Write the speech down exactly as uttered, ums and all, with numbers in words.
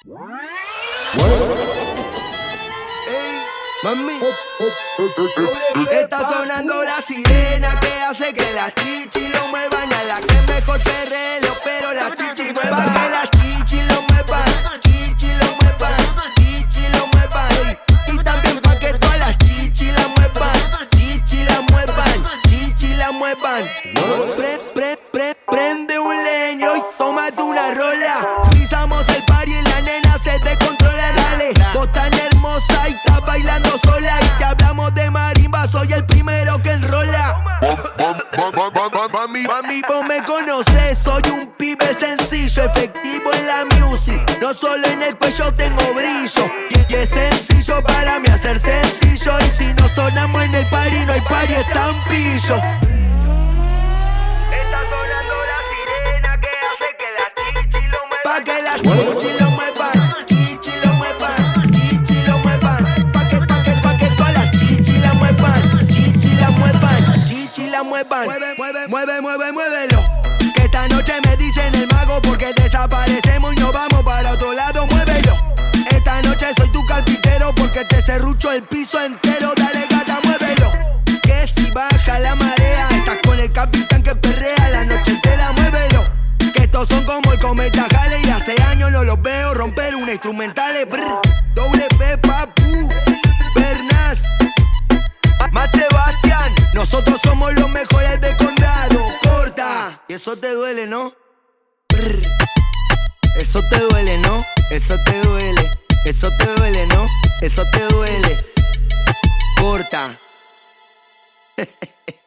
Ey, mami, está sonando la sirena que hace que las chichis lo muevan. A la que mejor perreo, pero las chichis muevan. Pa' que las chichis lo muevan, chichis lo muevan, chichis lo muevan. Y también pa' que todas las chichis la muevan, chichis la muevan, chichis la muevan. Pre, pre, pre, prende un leño y tómate una rola. Pisamos el party y la nena se descontrola, dale. Vos tan hermosa y estás bailando sola. Y si hablamos de marimba, soy el primero que enrola. Mami, mami, vos me conoces, soy un pibe sencillo, efectivo en la music. No solo en el cuello tengo brillo. Y es sencillo para mí hacer sencillo. Y si no sonamos en el party, no hay party, están pillo. Está sonando la sirena que hace que la chichi lo muevan. Pa' que la chichi lo muevan, chichi lo muevan, chichi lo muevan. Pa' que, pa' que, pa' que todas las chichi la muevan, chichi la muevan, chichi la muevan. Mueve, mueve, mueve, mueve, muévelo. Que esta noche me dicen el mago porque desaparecemos y nos vamos para otro lado, muévelo. Esta noche soy tu carpintero porque te serrucho el piso entero. Dale gata, muévelo. Que si baja la marea, estás con el capitán que perrea la noche entera, muévelo. Que estos son como el cometa Halley y hace años no los veo romper una instrumental. Brr, doble P, papu, Bernás, Matt Sebastián. Nosotros somos los mejores de condado, corta. Y eso te duele, ¿no? Brr, eso te duele, ¿no? Eso te duele, eso te duele, ¿no? Eso te duele, corta.